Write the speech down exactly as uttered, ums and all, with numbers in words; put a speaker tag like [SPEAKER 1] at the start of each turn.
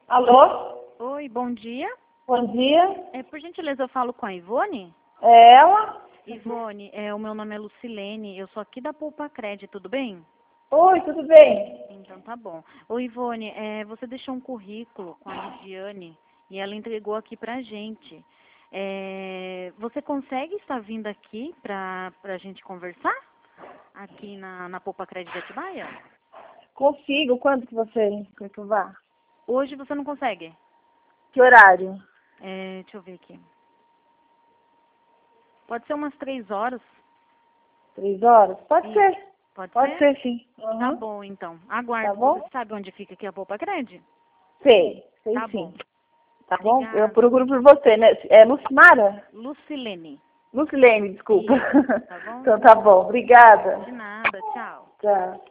[SPEAKER 1] Alô?
[SPEAKER 2] Oi, bom dia.
[SPEAKER 1] Bom dia.
[SPEAKER 2] É, por gentileza, eu falo com a Ivone?
[SPEAKER 1] É ela?
[SPEAKER 2] Ivone, é, o meu nome é Lucilene, eu sou aqui da Poupa Cred, tudo bem?
[SPEAKER 1] Oi, tudo bem?
[SPEAKER 2] Então tá bom. Ô Ivone, é, você deixou um currículo com a Lidiane e ela entregou aqui pra gente. É, você consegue estar vindo aqui pra, pra gente conversar? Aqui na, na Poupa Cred de Atibaia?
[SPEAKER 1] Consigo. Quando que você quer que eu vá?
[SPEAKER 2] Hoje você não consegue?
[SPEAKER 1] Que horário?
[SPEAKER 2] É, deixa eu ver aqui. Pode ser umas três horas?
[SPEAKER 1] Três horas? Pode
[SPEAKER 2] Isso.
[SPEAKER 1] ser.
[SPEAKER 2] Pode
[SPEAKER 1] Pode
[SPEAKER 2] ser?
[SPEAKER 1] ser, sim.
[SPEAKER 2] Tá
[SPEAKER 1] Uhum.
[SPEAKER 2] bom, então. Aguardo.
[SPEAKER 1] Tá bom?
[SPEAKER 2] Você sabe onde fica aqui a Poupa Cred?
[SPEAKER 1] Sei. Sei
[SPEAKER 2] Tá
[SPEAKER 1] sim.
[SPEAKER 2] bom.
[SPEAKER 1] Tá bom? Eu
[SPEAKER 2] Obrigada.
[SPEAKER 1] procuro por você, né? É Lucimara?
[SPEAKER 2] Lucilene.
[SPEAKER 1] Lucilene, desculpa.
[SPEAKER 2] Isso, tá bom?
[SPEAKER 1] Então tá bom. Obrigada.
[SPEAKER 2] De nada. Tchau.
[SPEAKER 1] Tchau.